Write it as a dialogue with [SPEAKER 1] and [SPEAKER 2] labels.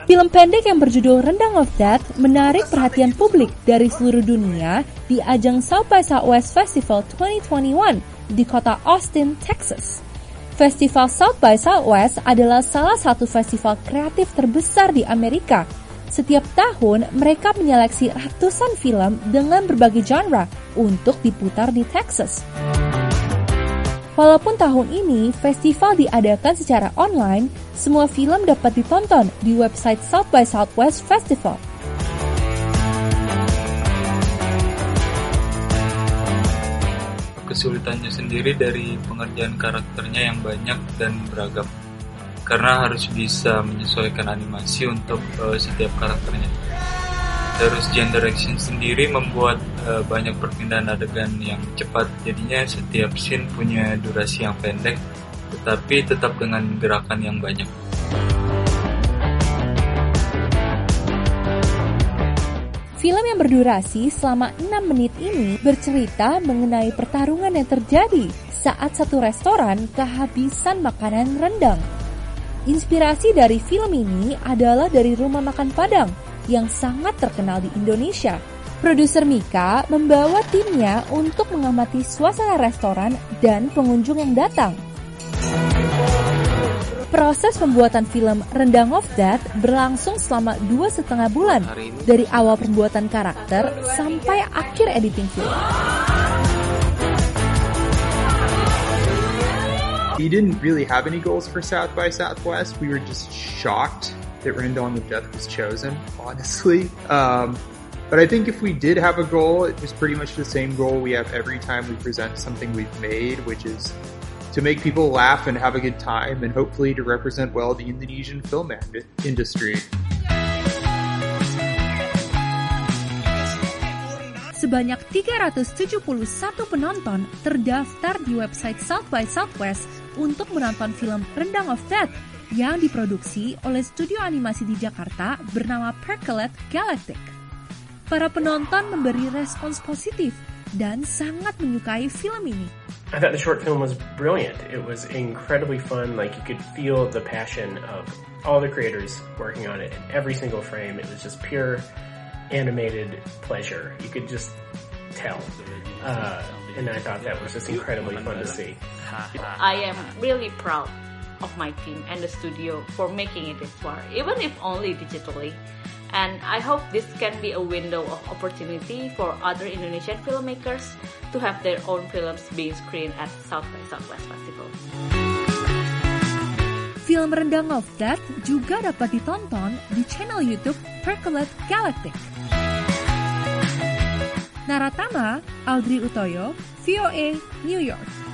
[SPEAKER 1] Film pendek yang berjudul Rendang of Death menarik perhatian publik dari seluruh dunia di ajang South by Southwest Festival 2021 di kota Austin, Texas. Festival South by Southwest adalah salah satu festival kreatif terbesar di Amerika. Setiap tahun, mereka menyeleksi ratusan film dengan berbagai genre untuk diputar di Texas. Walaupun tahun ini festival diadakan secara online, semua film dapat ditonton di website South by Southwest Festival.
[SPEAKER 2] Kesulitannya sendiri dari pengerjaan karakternya yang banyak dan beragam, karena harus bisa menyesuaikan animasi untuk setiap karakternya. Terus genre action sendiri membuat banyak perpindahan adegan yang cepat, jadinya setiap scene punya durasi yang pendek, tetapi tetap dengan gerakan yang banyak.
[SPEAKER 1] Film yang berdurasi selama 6 menit ini bercerita mengenai pertarungan yang terjadi saat satu restoran kehabisan makanan rendang. Inspirasi dari film ini adalah dari Rumah Makan Padang yang sangat terkenal di Indonesia. Produser Mika membawa timnya untuk mengamati suasana restoran dan pengunjung yang datang. Proses pembuatan film Rendang of Death berlangsung selama 2,5 bulan, dari awal pembuatan karakter sampai akhir editing film.
[SPEAKER 3] We didn't really have any goals for South by Southwest. We were just shocked that Rendang of Death was chosen, honestly. But I think if we did have a goal, it was pretty much the same goal we have every time we present something we've made, which is to make people laugh and have a good time, and hopefully to represent well the Indonesian film industry.
[SPEAKER 1] Sebanyak 371 penonton terdaftar di website South by Southwest untuk menonton film Rendang of Death yang diproduksi oleh studio animasi di Jakarta bernama Percolate Galactic. Para penonton memberi respons positif dan sangat menyukai film ini.
[SPEAKER 4] I thought the short film was brilliant. It was incredibly fun. Like, you could feel the passion of all the creators working on it. In every single frame, it was just pure animated pleasure. You could just tell. And I thought that was just incredibly fun to see.
[SPEAKER 5] I am really proud of my team and the studio for making it this far, even if only digitally. And I hope this can be a window of opportunity for other Indonesian filmmakers to have their own films being screened at South by Southwest Festival.
[SPEAKER 1] Film Rendang of Death juga dapat ditonton di channel YouTube Percolate Galactic. Naratama, Audrey Utoyo, VOA, New York.